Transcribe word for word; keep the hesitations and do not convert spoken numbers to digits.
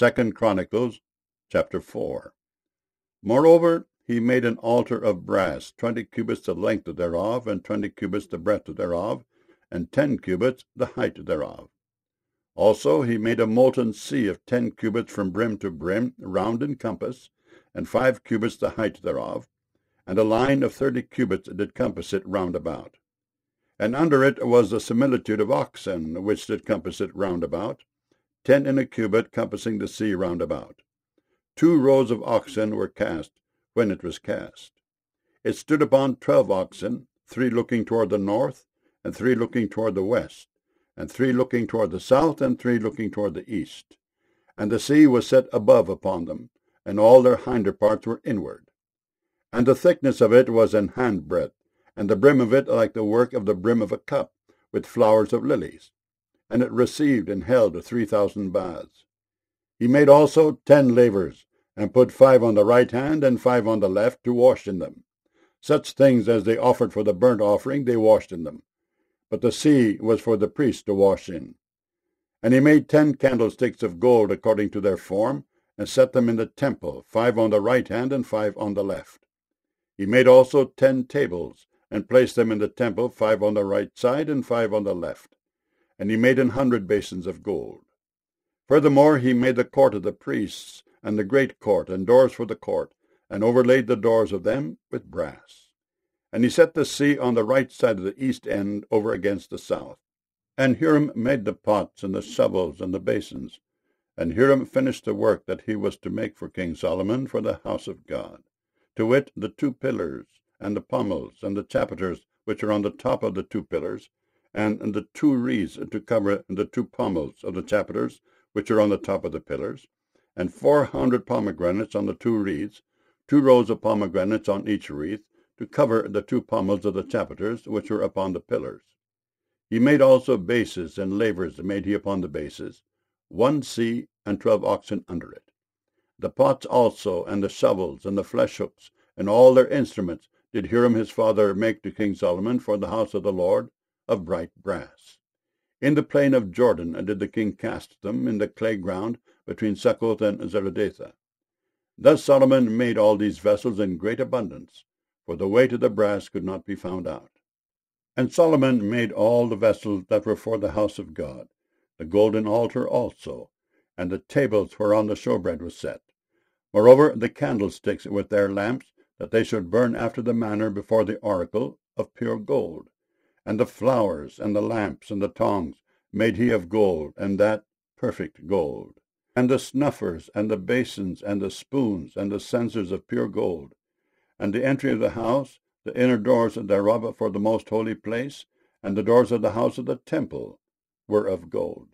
Second Chronicles chapter four. Moreover, he made an altar of brass, twenty cubits the length thereof, and twenty cubits the breadth thereof, and ten cubits the height thereof. Also he made a molten sea of ten cubits from brim to brim, round in compass, and five cubits the height thereof, and a line of thirty cubits did compass it round about. And under it was the similitude of oxen, which did compass it round about, ten in a cubit compassing the sea round about. Two rows of oxen were cast when it was cast. It stood upon twelve oxen, three looking toward the north, and three looking toward the west, and three looking toward the south, and three looking toward the east. And the sea was set above upon them, and all their hinder parts were inward. And the thickness of it was an handbreadth, and the brim of it like the work of the brim of a cup, with flowers of lilies. And it received and held three thousand baths. He made also ten lavers, and put five on the right hand and five on the left, to wash in them. Such things as they offered for the burnt offering they washed in them. But the sea was for the priests to wash in. And he made ten candlesticks of gold according to their form, and set them in the temple, five on the right hand and five on the left. He made also ten tables, and placed them in the temple, five on the right side and five on the left. And he made an hundred basins of gold. Furthermore he made the court of the priests, and the great court, and doors for the court, and overlaid the doors of them with brass. And he set the sea on the right side of the east end over against the south. And Hiram made the pots, and the shovels, and the basins. And Hiram finished the work that he was to make for King Solomon for the house of God, to wit, the two pillars, and the pommels, and the chapiters which are on the top of the two pillars, and the two wreaths to cover the two pommels of the chapiters which are on the top of the pillars, and four hundred pomegranates on the two wreaths, two rows of pomegranates on each wreath, to cover the two pommels of the chapiters which were upon the pillars. He made also bases, and lavers made he upon the bases, one sea, and twelve oxen under it. The pots also, and the shovels, and the flesh hooks, and all their instruments, did Hiram his father make to King Solomon for the house of the Lord, of bright brass. In the plain of Jordan did the king cast them, in the clay ground between Succoth and Zeredath. Thus Solomon made all these vessels in great abundance, for the weight of the brass could not be found out. And Solomon made all the vessels that were for the house of God, the golden altar also, and the tables whereon the showbread was set. Moreover, the candlesticks with their lamps, that they should burn after the manner before the oracle, of pure gold. And the flowers, and the lamps, and the tongs, made he of gold, and that perfect gold. And the snuffers, and the basins, and the spoons, and the censers of pure gold. And the entry of the house, the inner doors thereof for the most holy place, and the doors of the house of the temple, were of gold.